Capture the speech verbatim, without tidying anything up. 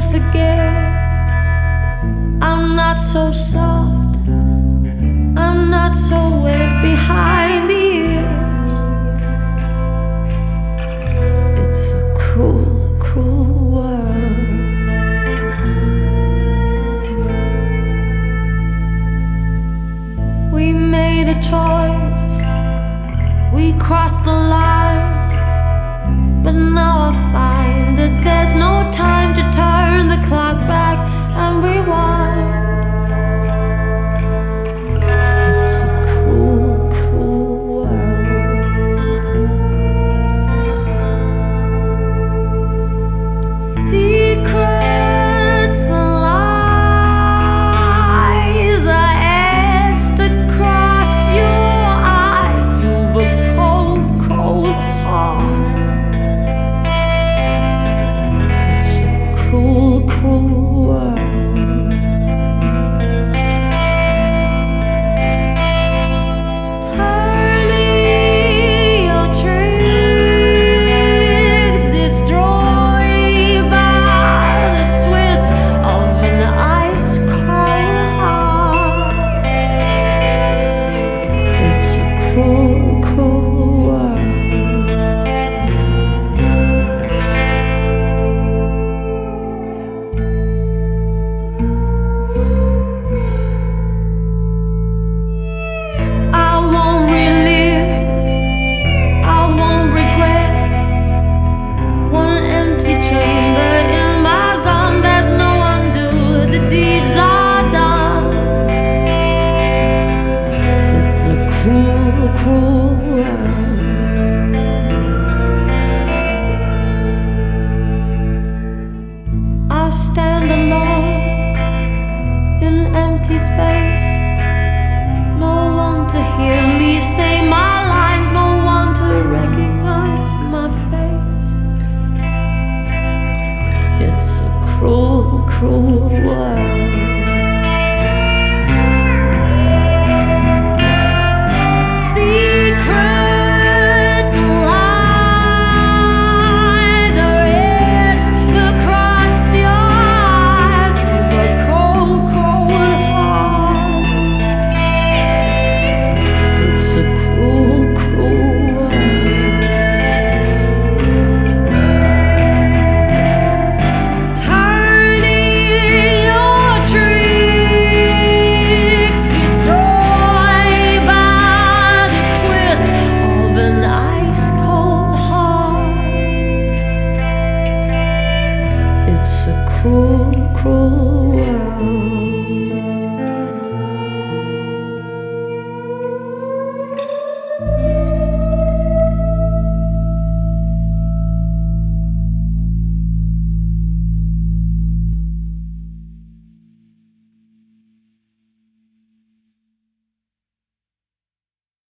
forget. I'm not so soft, I'm not so wet behind the ears. It's a cruel, cruel world. We made a choice, we crossed the line, but now I find that there's no time to turn the clock back and rewind. It's a cruel, cruel world. Secrets and lies are etched across your eyes. You've a cold, cold heart. It's a cruel, cruel world. Turning your tricks, destroyed by the twist of an ice cold heart. It's a cruel, cruel world. I won't relive, I won't regret. One empty chamber in my gun, there's no undo. The deeds are done. It's a cruel, cruel world. I stand alone in empty space. No one to hear me say my lines, no one to recognize my face. It's a cruel, cruel world.